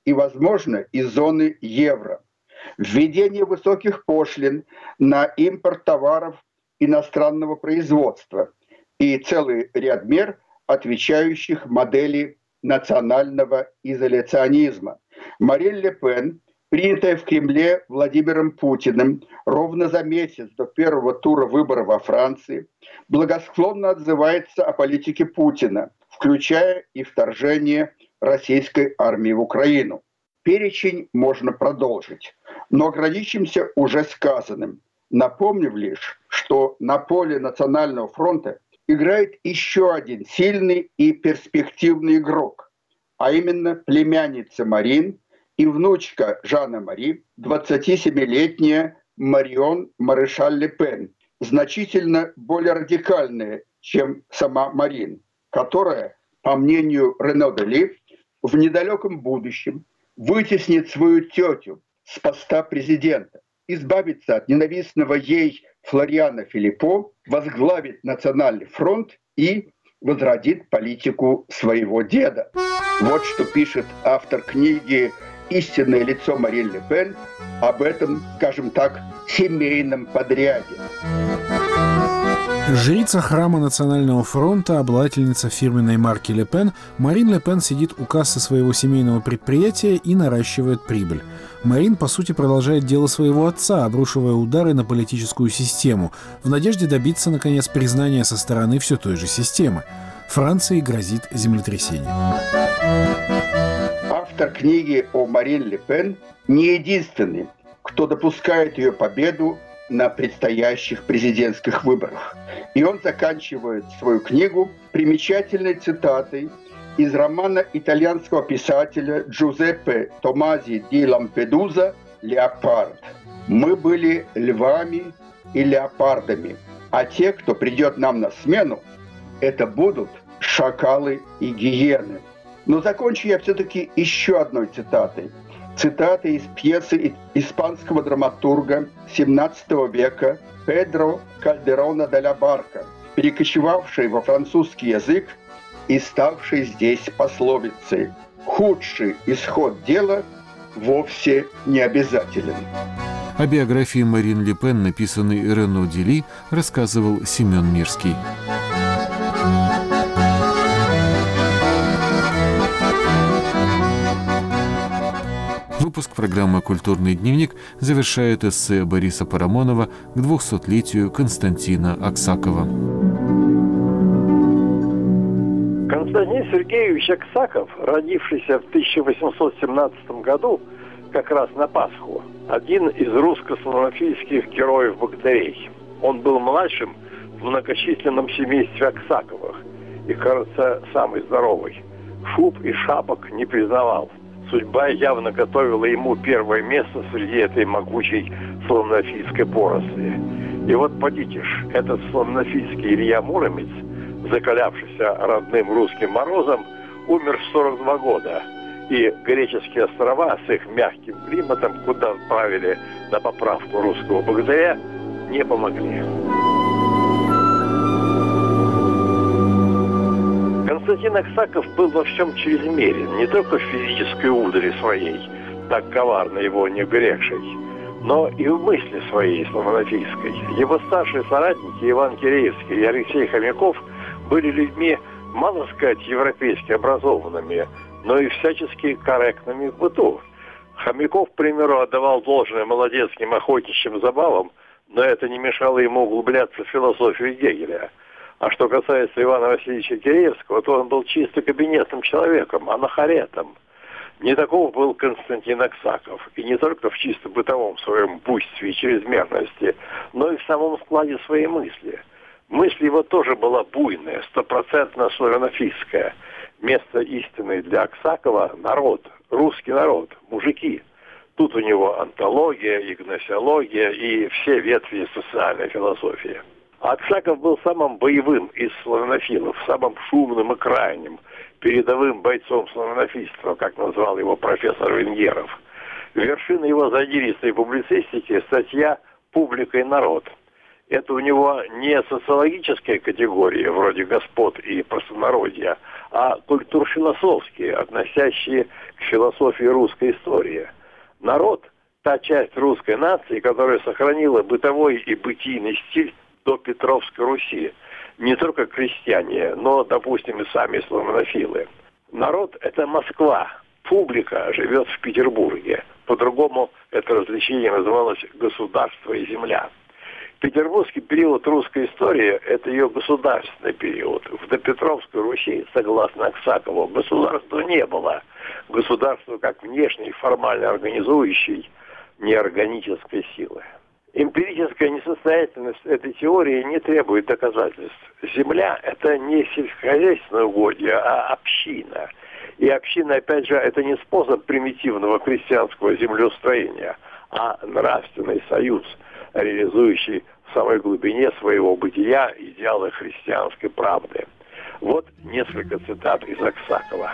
Speaker 4: и, возможно, из зоны евро. Введение высоких пошлин на импорт товаров иностранного производства и целый ряд мер, отвечающих модели национального изоляционизма. Марин Ле Пен, принятая в Кремле Владимиром Путиным ровно за месяц до первого тура выборов во Франции, благосклонно отзывается о политике Путина, включая и вторжение российской армии в Украину. Перечень можно продолжить, но ограничимся уже сказанным. Напомним лишь, что на поле Национального фронта играет еще один сильный и перспективный игрок, а именно племянница Марин и внучка Жана Мари, 27-летняя Марион Маришаль Ле Пен, значительно более радикальная, чем сама Марин, которая, по мнению Рено Дели, в недалеком будущем вытеснит свою тетю с поста президента, избавится от ненавистного ей Флориана Филиппо, возглавит Национальный фронт и возродит политику своего деда. Вот что пишет автор книги «Истинное лицо Марин Ле Пен» об этом, скажем так, семейном подряде.
Speaker 5: Жрица храма Национального фронта, обладательница фирменной марки Ле Пен, Марин Ле Пен сидит у кассы своего семейного предприятия и наращивает прибыль. Марин, по сути, продолжает дело своего отца, обрушивая удары на политическую систему, в надежде добиться, наконец, признания со стороны все той же системы. Франции грозит землетрясение.
Speaker 4: Автор книги о Марин Ле Пен не единственный, кто допускает ее победу на предстоящих президентских выборах. И он заканчивает свою книгу примечательной цитатой из романа итальянского писателя Джузеппе Томази ди Лампедуза «Леопард». «Мы были львами и леопардами, а те, кто придет нам на смену, это будут шакалы и гиены». Но закончу я все-таки еще одной цитатой. Цитата из пьесы испанского драматурга XVII века Педро Кальдерона де ла Барка, перекочевавшей во французский язык и ставшей здесь пословицей: «Худший исход дела вовсе не обязателен».
Speaker 1: О биографии Марин Ле Пен, написанной Рено Дели, рассказывал Семен Мирский. Выпуск программы «Культурный дневник» завершает эссе Бориса Парамонова к 200-летию Константина Аксакова.
Speaker 6: Константин Сергеевич Аксаков, родившийся в 1817 году, как раз на Пасху, один из русско-славянофильских героев-богатырей. Он был младшим в многочисленном семействе Аксаковых и, кажется, самый здоровый. Шуб и шапок не признавал. Судьба явно готовила ему первое место среди этой могучей славянофильской поросли. И вот подите ж, этот славянофильский Илья Муромец, закалявшийся родным русским морозом, умер в 42 года. И греческие острова с их мягким климатом, куда отправили на поправку русского богатыря, не помогли. Константин Аксаков был во всем чрезмерен, не только в физической удали своей, так коварно его не грешей, но и в мысли своей славянофильской. Его старшие соратники Иван Киреевский и Алексей Хомяков были людьми, мало сказать, европейски образованными, но и всячески корректными в быту. Хомяков, к примеру, отдавал должное молодецким охотничьим забавам, но это не мешало ему углубляться в философию Гегеля. А что касается Ивана Васильевича Киреевского, то он был чисто кабинетным человеком, анахаретом. Не таков был Константин Аксаков, и не только в чисто бытовом своем буйстве и чрезмерности, но и в самом складе своей мысли. Мысль его тоже была буйная, 100% славянофильская. Место истины для Аксакова – народ, русский народ, мужики. Тут у него антология, игносиология и все ветви социальной философии. Аксаков был самым боевым из славянофилов, самым шумным и крайним, передовым бойцом славянофильства, как назвал его профессор Венгеров. Вершина его задиристой публицистики – статья «Публика и народ». Это у него не социологические категории, вроде господ и простонародья, а культурно-философские, относящие к философии русской истории. Народ – та часть русской нации, которая сохранила бытовой и бытийный стиль до Петровской Руси. Не только крестьяне, но, допустим, и сами славянофилы. Народ – это Москва, публика живет в Петербурге. По-другому это развлечение называлось «государство и земля». Петербургский период русской истории – это ее государственный период. В допетровской Руси, согласно Аксакову, государства не было. Государство как внешней, формально организующей, неорганической силы. Эмпирическая несостоятельность этой теории не требует доказательств. Земля – это не сельскохозяйственное угодье, а община. И община, опять же, это не способ примитивного крестьянского землеустроения, а нравственный союз, реализующий в самой глубине своего бытия идеалы христианской правды. Вот несколько цитат из Аксакова.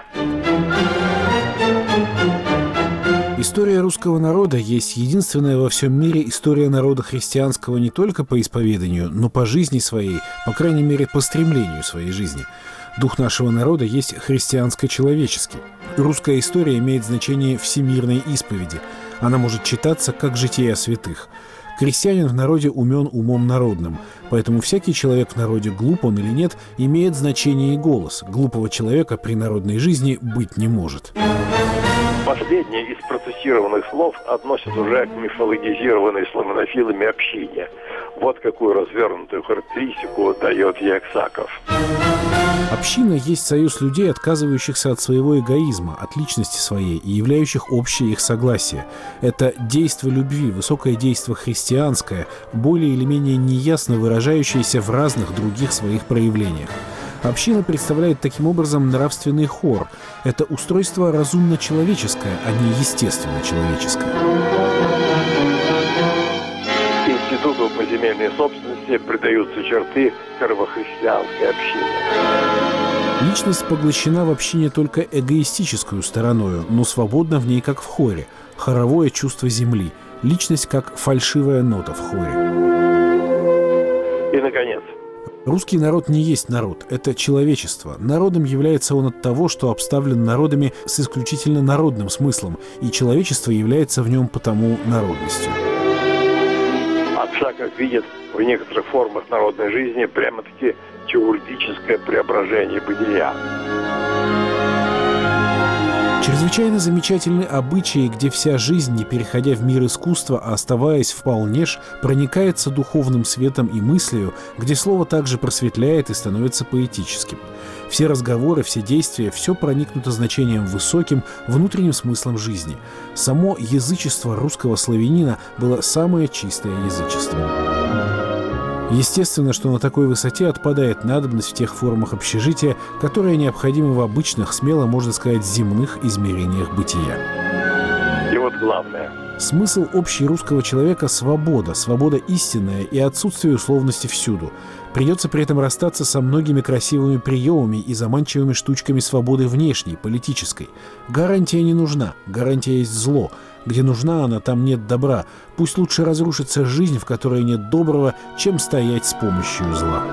Speaker 5: История русского народа есть единственная во всем мире история народа христианского не только по исповеданию, но по жизни своей, по крайней мере, по стремлению своей жизни. Дух нашего народа есть христианско-человеческий. Русская история имеет значение всемирной исповеди. Она может читаться как жития святых. Крестьянин в народе умен умом народным, поэтому всякий человек в народе, глуп он или нет, имеет значение и голос. Глупого человека при народной жизни быть не может.
Speaker 6: Последнее из процессированных слов относят уже к мифологизированной славянофилами общине. Вот какую развернутую характеристику дает ей Аксаков.
Speaker 5: Община есть союз людей, отказывающихся от своего эгоизма, от личности своей и являющих общее их согласие. Это действо любви, высокое действо христианское, более или менее неясно выражающееся в разных других своих проявлениях. Община представляет таким образом нравственный хор. Это устройство разумно-человеческое, а не естественно-человеческое.
Speaker 6: Институту поземельной собственности придаются черты первохристианской общины.
Speaker 5: Личность поглощена в общине только эгоистическую стороною, но свободна в ней как в хоре. Хоровое чувство земли. Личность как фальшивая нота в хоре.
Speaker 6: И, наконец,
Speaker 5: русский народ не есть народ, это человечество. Народом является он от того, что обставлен народами с исключительно народным смыслом, и человечество является в нем потому народностью.
Speaker 6: Аксаков видит в некоторых формах народной жизни прямо-таки теургическое преображение бытия.
Speaker 5: Чрезвычайно замечательны обычаи, где вся жизнь, не переходя в мир искусства, а оставаясь вполне ж, проникается духовным светом и мыслью, где слово также просветляет и становится поэтическим. Все разговоры, все действия, все проникнуто значением высоким, внутренним смыслом жизни. Само язычество русского славянина было самое чистое язычество. Естественно, что на такой высоте отпадает надобность в тех формах общежития, которые необходимы в обычных, смело можно сказать, земных измерениях бытия.
Speaker 6: И вот главное.
Speaker 5: Смысл общий русского человека – свобода, свобода истинная и отсутствие условности всюду. Придется при этом расстаться со многими красивыми приемами и заманчивыми штучками свободы внешней, политической. Гарантия не нужна, гарантия есть зло. Где нужна она, там нет добра. Пусть лучше разрушится жизнь, в которой нет доброго, чем стоять с помощью зла.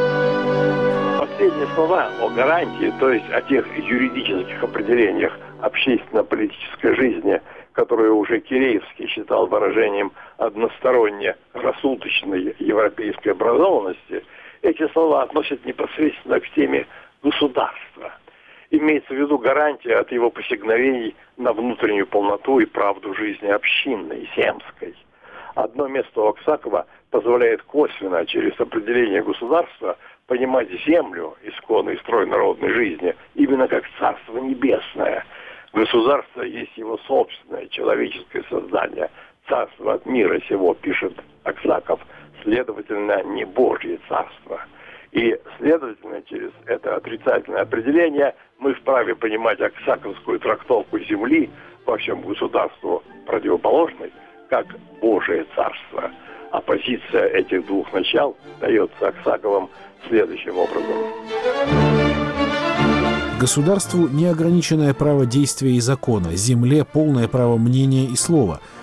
Speaker 6: Последние слова о гарантии, то есть о тех юридических определениях общественно-политической жизни, которые уже Киреевский считал выражением односторонне рассудочной европейской образованности, эти слова относят непосредственно к теме государства. Имеется в виду гарантия от его посягновений на внутреннюю полноту и правду жизни общинной, земской. Одно место у Аксакова позволяет косвенно, через определение государства, понимать землю, исконный строй народной жизни, именно как Царство Небесное. Государство есть его собственное человеческое создание. Царство от мира сего, пишет Аксаков, следовательно, не Божье царство. И, следовательно, через это отрицательное определение мы вправе понимать аксаковскую трактовку земли во всем государству противоположной, как Божие царство. Оппозиция этих двух начал дается Аксаковым следующим образом.
Speaker 5: Государству неограниченное право действия и закона, земле полное право мнения и слова.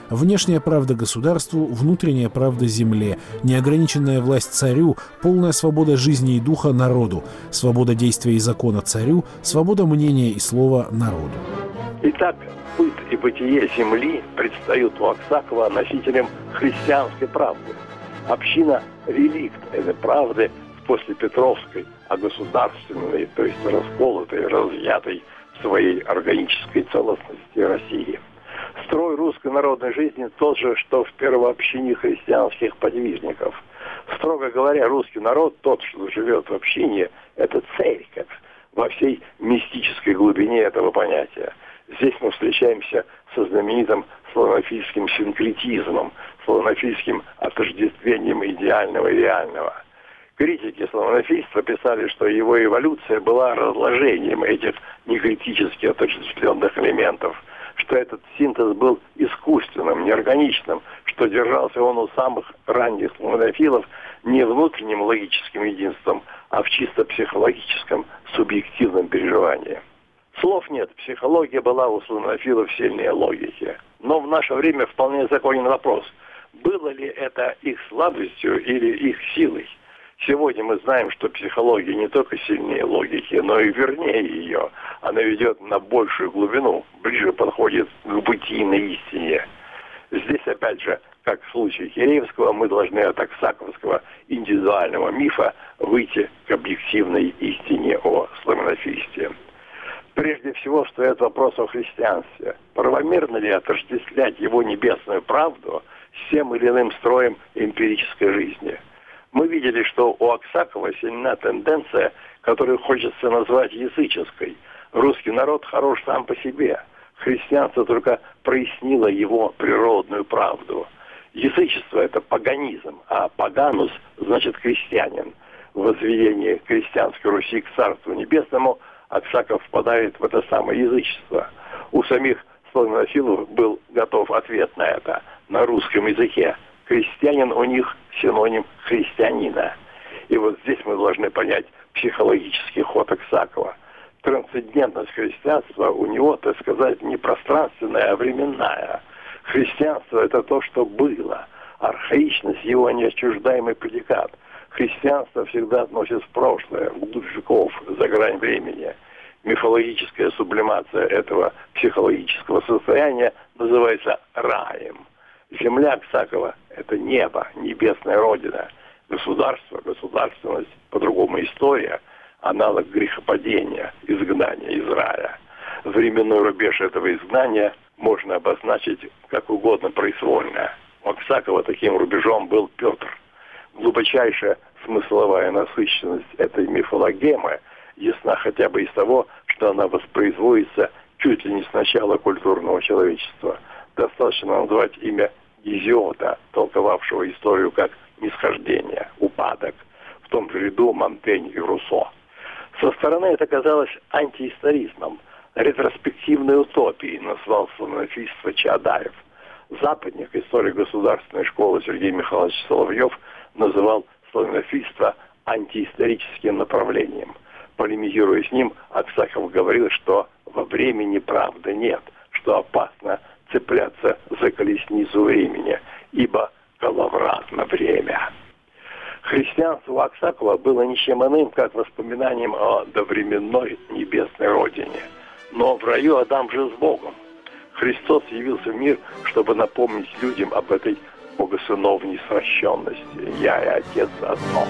Speaker 5: Внешняя правда государству, внутренняя правда земле, неограниченная власть царю, полная свобода жизни и духа народу, свобода действия и закона царю, свобода мнения и слова народу.
Speaker 6: Итак, быт и бытие земли предстают у Аксакова носителем христианской правды. Община – реликт этой правды в послепетровской, а государственной, то есть расколотой, разъятой в своей органической целостности России. Строй русской народной жизни тот же, что в первообщине христианских подвижников. Строго говоря, русский народ, тот, что живет в общине, это церковь во всей мистической глубине этого понятия. Здесь мы встречаемся со знаменитым славянофильским синкретизмом, славянофильским отождествлением идеального и реального. Критики славянофильства писали, что его эволюция была разложением этих некритически отождествленных элементов, что этот синтез был искусственным, неорганичным, что держался он у самых ранних славянофилов не внутренним логическим единством, а в чисто психологическом субъективном переживании. Слов нет, психология была у славянофилов сильнее логики. Но в наше время вполне законен вопрос, было ли это их слабостью или их силой. Сегодня мы знаем, что психология не только сильнее логики, но и вернее ее. Она ведет на большую глубину, ближе подходит к бытийной истине. Здесь, опять же, как в случае Киреевского, мы должны от аксаковского индивидуального мифа выйти к объективной истине о славянофильстве. Прежде всего встает вопрос о христианстве. Правомерно ли отождествлять его небесную правду с тем или иным строем эмпирической жизни? Мы видели, что у Аксакова сильна тенденция, которую хочется назвать языческой. Русский народ хорош сам по себе. Христианство только прояснило его природную правду. Язычество – это паганизм, а паганус значит крестьянин. В возведении крестьянской Руси к Царству Небесному Аксаков впадает в это самое язычество. У самих славянофилов был готов ответ на это на русском языке. Крестьянин у них синоним христианина. И вот здесь мы должны понять психологический ход Аксакова. Трансцендентность христианства у него, так сказать, не пространственная, а временная. Христианство – это то, что было. Архаичность – его неотчуждаемый предикат. Христианство всегда относит в прошлое, вглубь веков, за грань времени. Мифологическая сублимация этого психологического состояния называется раем. Земля Аксакова – это небо, небесная родина. Государство, государственность, по-другому история – аналог грехопадения, изгнания из рая. Временной рубеж этого изгнания можно обозначить как угодно произвольно. У Аксакова таким рубежом был Петр. Глубочайшая смысловая насыщенность этой мифологемы ясна хотя бы из того, что она воспроизводится чуть ли не с начала культурного человечества. Достаточно назвать имя Гезиода, толковавшего историю как нисхождение, упадок, в том же ряду Монтень и Руссо. Со стороны это казалось антиисторизмом, ретроспективной утопией, назвал славянофильство Чаадаев. Западник, историк государственной школы Сергей Михайлович Соловьев, называл славянофильство антиисторическим направлением. Полемизируя с ним, Аксаков говорил, что во времени правды нет, что опасно цепляться за колесницу времени, ибо коловратно время. Христианство у Аксакова было ничем иным, как воспоминанием о довременной небесной родине. Но в раю Адам жил с Богом. Христос явился в мир, чтобы напомнить людям об этой богосыновней сращенности. «Я и Отец одно».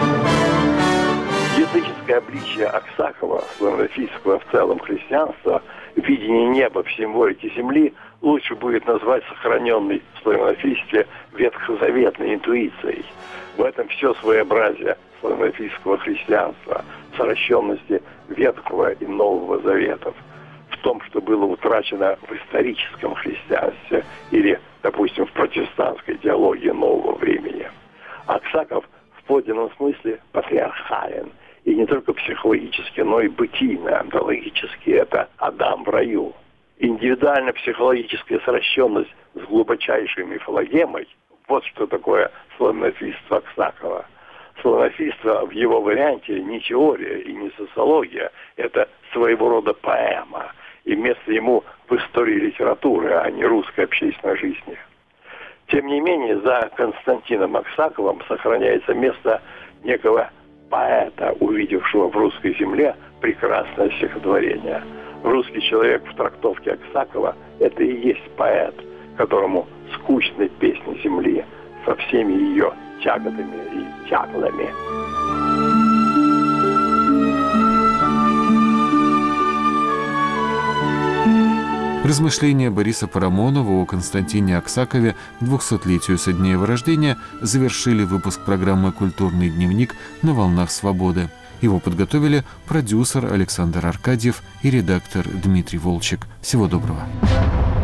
Speaker 6: Языческое обличие Аксакова, славянофильского в целом христианства, видение неба в символике земли лучше будет назвать сохраненной в славянофильстве ветхозаветной интуицией. В этом все своеобразие славянофильского христианства, сращенности Ветхого и Нового Заветов, в том, что было утрачено в историческом христианстве или, допустим, в протестантской теологии нового времени. Аксаков в подлинном смысле патриархален, и не только психологически, но и бытийно, онтологически. Это Адам в раю. Индивидуально-психологическая сращенность с глубочайшей мифологемой – вот что такое славянофильство Аксакова. Славянофильство в его варианте не теория и не социология, это своего рода поэма. и место ему в истории литературы, а не русской общественной жизни. Тем не менее, за Константином Аксаковым сохраняется место некого поэта, увидевшего в русской земле прекрасное стихотворение. Русский человек в трактовке Аксакова – это и есть поэт, которому скучны песни земли со всеми ее тяготами и тяглами.
Speaker 1: Размышления Бориса Парамонова о Константине Аксакове к 200-летию со дня его рождения завершили выпуск программы «Культурный дневник» на волнах «Свободы». Его подготовили продюсер Александр Аркадьев и редактор Дмитрий Волчек. Всего доброго.